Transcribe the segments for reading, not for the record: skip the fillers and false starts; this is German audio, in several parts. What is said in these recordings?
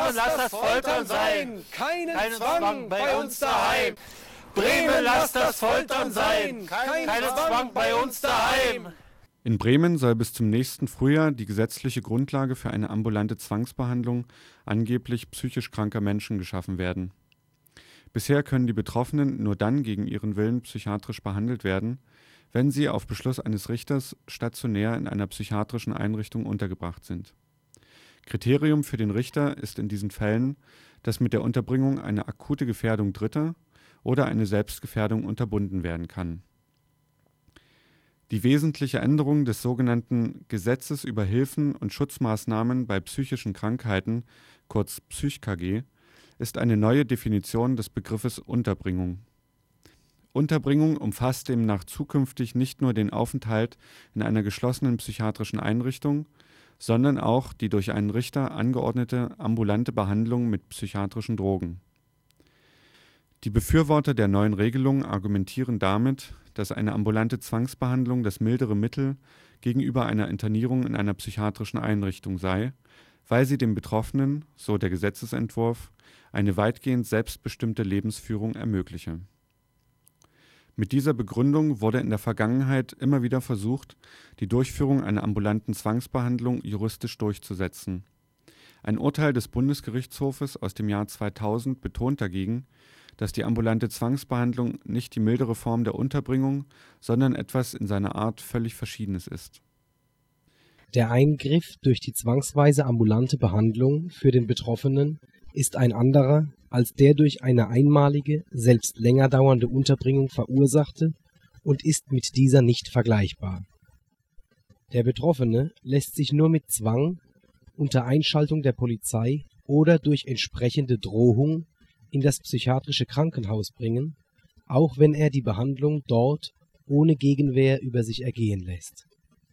lass das Foltern sein. Keinen Zwang bei uns daheim. Bremen, lass das Foltern sein. Keinen Zwang bei uns daheim. In Bremen soll bis zum nächsten Frühjahr die gesetzliche Grundlage für eine ambulante Zwangsbehandlung angeblich psychisch kranker Menschen geschaffen werden. Bisher können die Betroffenen nur dann gegen ihren Willen psychiatrisch behandelt werden, wenn sie auf Beschluss eines Richters stationär in einer psychiatrischen Einrichtung untergebracht sind. Kriterium für den Richter ist in diesen Fällen, dass mit der Unterbringung eine akute Gefährdung Dritter oder eine Selbstgefährdung unterbunden werden kann. Die wesentliche Änderung des sogenannten Gesetzes über Hilfen und Schutzmaßnahmen bei psychischen Krankheiten, kurz PsychKG, ist eine neue Definition des Begriffes Unterbringung. Unterbringung umfasst demnach zukünftig nicht nur den Aufenthalt in einer geschlossenen psychiatrischen Einrichtung, sondern auch die durch einen Richter angeordnete ambulante Behandlung mit psychiatrischen Drogen. Die Befürworter der neuen Regelung argumentieren damit, dass eine ambulante Zwangsbehandlung das mildere Mittel gegenüber einer Internierung in einer psychiatrischen Einrichtung sei, weil sie dem Betroffenen, so der Gesetzesentwurf, eine weitgehend selbstbestimmte Lebensführung ermögliche. Mit dieser Begründung wurde in der Vergangenheit immer wieder versucht, die Durchführung einer ambulanten Zwangsbehandlung juristisch durchzusetzen. Ein Urteil des Bundesgerichtshofes aus dem Jahr 2000 betont dagegen, dass die ambulante Zwangsbehandlung nicht die mildere Form der Unterbringung, sondern etwas in seiner Art völlig Verschiedenes ist. Der Eingriff durch die zwangsweise ambulante Behandlung für den Betroffenen ist ein anderer als der durch eine einmalige, selbst länger dauernde Unterbringung verursachte und ist mit dieser nicht vergleichbar. Der Betroffene lässt sich nur mit Zwang, unter Einschaltung der Polizei oder durch entsprechende Drohung in das psychiatrische Krankenhaus bringen, auch wenn er die Behandlung dort ohne Gegenwehr über sich ergehen lässt.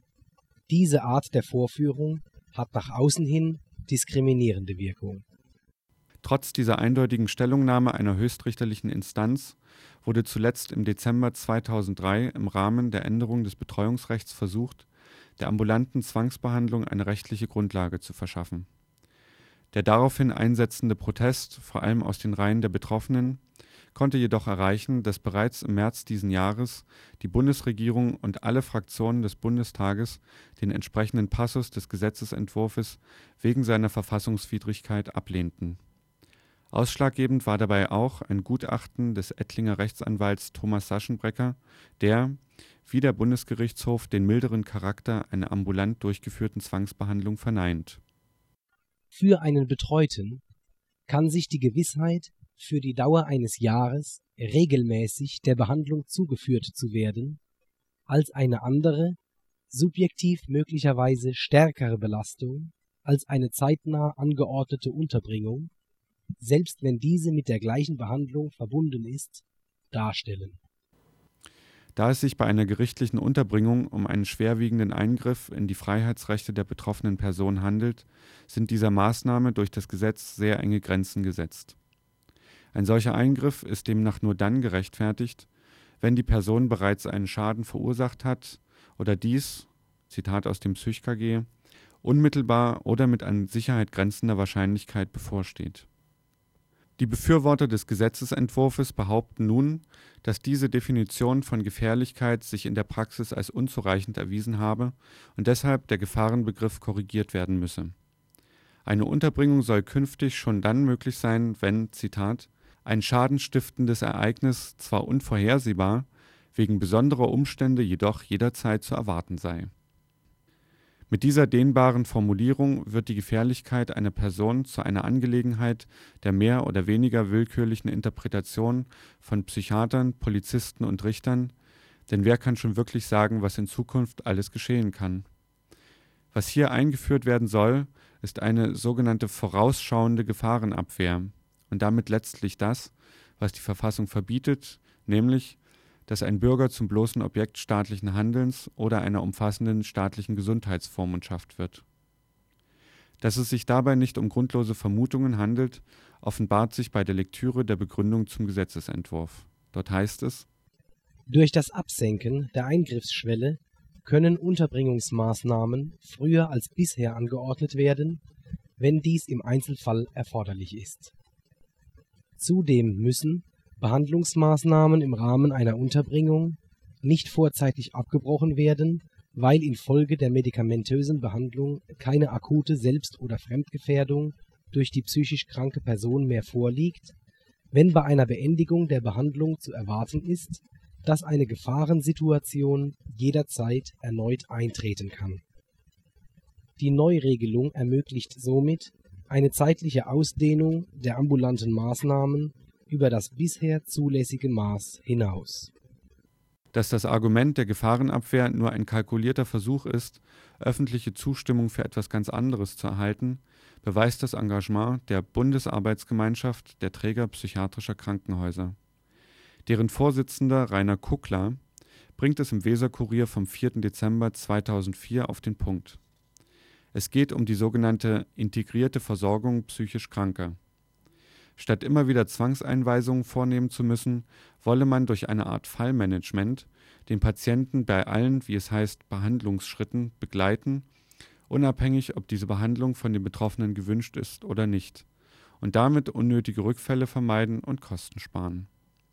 Diese Art der Vorführung hat nach außen hin diskriminierende Wirkung. Trotz dieser eindeutigen Stellungnahme einer höchstrichterlichen Instanz wurde zuletzt im Dezember 2003 im Rahmen der Änderung des Betreuungsrechts versucht, der ambulanten Zwangsbehandlung eine rechtliche Grundlage zu verschaffen. Der daraufhin einsetzende Protest, vor allem aus den Reihen der Betroffenen, konnte jedoch erreichen, dass bereits im März diesen Jahres die Bundesregierung und alle Fraktionen des Bundestages den entsprechenden Passus des Gesetzesentwurfs wegen seiner Verfassungswidrigkeit ablehnten. Ausschlaggebend war dabei auch ein Gutachten des Ettlinger Rechtsanwalts Thomas Saschenbrecker, der, wie der Bundesgerichtshof, den milderen Charakter einer ambulant durchgeführten Zwangsbehandlung verneint. Für einen Betreuten kann sich die Gewissheit, für die Dauer eines Jahres regelmäßig der Behandlung zugeführt zu werden, als eine andere, subjektiv möglicherweise stärkere Belastung als eine zeitnah angeordnete Unterbringung, selbst wenn diese mit der gleichen Behandlung verbunden ist, darstellen. Da es sich bei einer gerichtlichen Unterbringung um einen schwerwiegenden Eingriff in die Freiheitsrechte der betroffenen Person handelt, sind dieser Maßnahme durch das Gesetz sehr enge Grenzen gesetzt. Ein solcher Eingriff ist demnach nur dann gerechtfertigt, wenn die Person bereits einen Schaden verursacht hat oder dies, Zitat aus dem PsychKG, unmittelbar oder mit an Sicherheit grenzender Wahrscheinlichkeit bevorsteht. Die Befürworter des Gesetzesentwurfs behaupten nun, dass diese Definition von Gefährlichkeit sich in der Praxis als unzureichend erwiesen habe und deshalb der Gefahrenbegriff korrigiert werden müsse. Eine Unterbringung soll künftig schon dann möglich sein, wenn, Zitat, ein schadenstiftendes Ereignis zwar unvorhersehbar, wegen besonderer Umstände jedoch jederzeit zu erwarten sei. Mit dieser dehnbaren Formulierung wird die Gefährlichkeit einer Person zu einer Angelegenheit der mehr oder weniger willkürlichen Interpretation von Psychiatern, Polizisten und Richtern, denn wer kann schon wirklich sagen, was in Zukunft alles geschehen kann? Was hier eingeführt werden soll, ist eine sogenannte vorausschauende Gefahrenabwehr und damit letztlich das, was die Verfassung verbietet, nämlich dass ein Bürger zum bloßen Objekt staatlichen Handelns oder einer umfassenden staatlichen Gesundheitsvormundschaft wird. Dass es sich dabei nicht um grundlose Vermutungen handelt, offenbart sich bei der Lektüre der Begründung zum Gesetzesentwurf. Dort heißt es: Durch das Absenken der Eingriffsschwelle können Unterbringungsmaßnahmen früher als bisher angeordnet werden, wenn dies im Einzelfall erforderlich ist. Zudem müssen Behandlungsmaßnahmen im Rahmen einer Unterbringung nicht vorzeitig abgebrochen werden, weil infolge der medikamentösen Behandlung keine akute Selbst- oder Fremdgefährdung durch die psychisch kranke Person mehr vorliegt, wenn bei einer Beendigung der Behandlung zu erwarten ist, dass eine Gefahrensituation jederzeit erneut eintreten kann. Die Neuregelung ermöglicht somit eine zeitliche Ausdehnung der ambulanten Maßnahmen über das bisher zulässige Maß hinaus. Dass das Argument der Gefahrenabwehr nur ein kalkulierter Versuch ist, öffentliche Zustimmung für etwas ganz anderes zu erhalten, beweist das Engagement der Bundesarbeitsgemeinschaft der Träger psychiatrischer Krankenhäuser. Deren Vorsitzender Rainer Kuckler bringt es im Weser-Kurier vom 4. Dezember 2004 auf den Punkt. Es geht um die sogenannte integrierte Versorgung psychisch Kranker. Statt immer wieder Zwangseinweisungen vornehmen zu müssen, wolle man durch eine Art Fallmanagement den Patienten bei allen, wie es heißt, Behandlungsschritten begleiten, unabhängig, ob diese Behandlung von den Betroffenen gewünscht ist oder nicht, und damit unnötige Rückfälle vermeiden und Kosten sparen.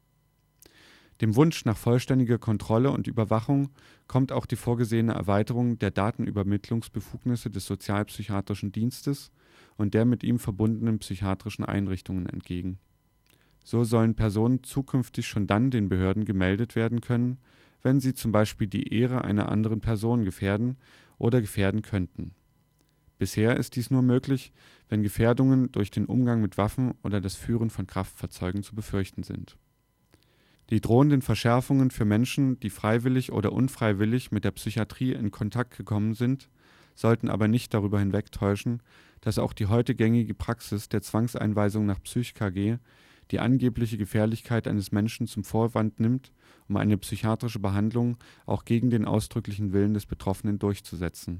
Dem Wunsch nach vollständiger Kontrolle und Überwachung kommt auch die vorgesehene Erweiterung der Datenübermittlungsbefugnisse des Sozialpsychiatrischen Dienstes und der mit ihm verbundenen psychiatrischen Einrichtungen entgegen. So sollen Personen zukünftig schon dann den Behörden gemeldet werden können, wenn sie zum Beispiel die Ehre einer anderen Person gefährden oder gefährden könnten. Bisher ist dies nur möglich, wenn Gefährdungen durch den Umgang mit Waffen oder das Führen von Kraftfahrzeugen zu befürchten sind. Die drohenden Verschärfungen für Menschen, die freiwillig oder unfreiwillig mit der Psychiatrie in Kontakt gekommen sind, sollten aber nicht darüber hinwegtäuschen, dass auch die heute gängige Praxis der Zwangseinweisung nach PsychKG die angebliche Gefährlichkeit eines Menschen zum Vorwand nimmt, um eine psychiatrische Behandlung auch gegen den ausdrücklichen Willen des Betroffenen durchzusetzen.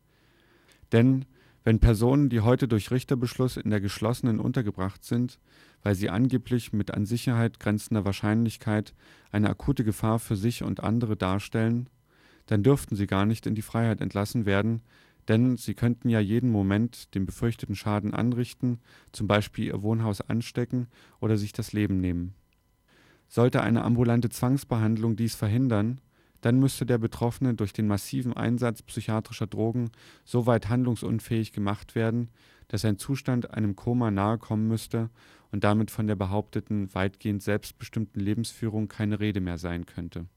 Denn wenn Personen, die heute durch Richterbeschluss in der geschlossenen untergebracht sind, weil sie angeblich mit an Sicherheit grenzender Wahrscheinlichkeit eine akute Gefahr für sich und andere darstellen, dann dürften sie gar nicht in die Freiheit entlassen werden, denn sie könnten ja jeden Moment den befürchteten Schaden anrichten, zum Beispiel ihr Wohnhaus anstecken oder sich das Leben nehmen. Sollte eine ambulante Zwangsbehandlung dies verhindern, dann müsste der Betroffene durch den massiven Einsatz psychiatrischer Drogen so weit handlungsunfähig gemacht werden, dass sein Zustand einem Koma nahe kommen müsste und damit von der behaupteten weitgehend selbstbestimmten Lebensführung keine Rede mehr sein könnte.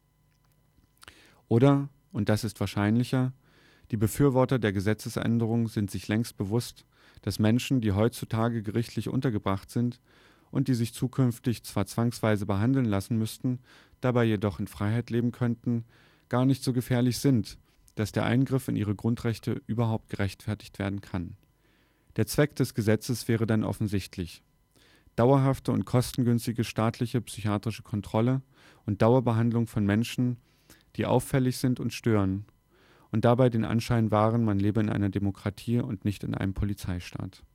Oder, und das ist wahrscheinlicher, die Befürworter der Gesetzesänderung sind sich längst bewusst, dass Menschen, die heutzutage gerichtlich untergebracht sind und die sich zukünftig zwar zwangsweise behandeln lassen müssten, dabei jedoch in Freiheit leben könnten, gar nicht so gefährlich sind, dass der Eingriff in ihre Grundrechte überhaupt gerechtfertigt werden kann. Der Zweck des Gesetzes wäre dann offensichtlich: dauerhafte und kostengünstige staatliche psychiatrische Kontrolle und Dauerbehandlung von Menschen, die auffällig sind und stören, und dabei den Anschein wahren, man lebe in einer Demokratie und nicht in einem Polizeistaat.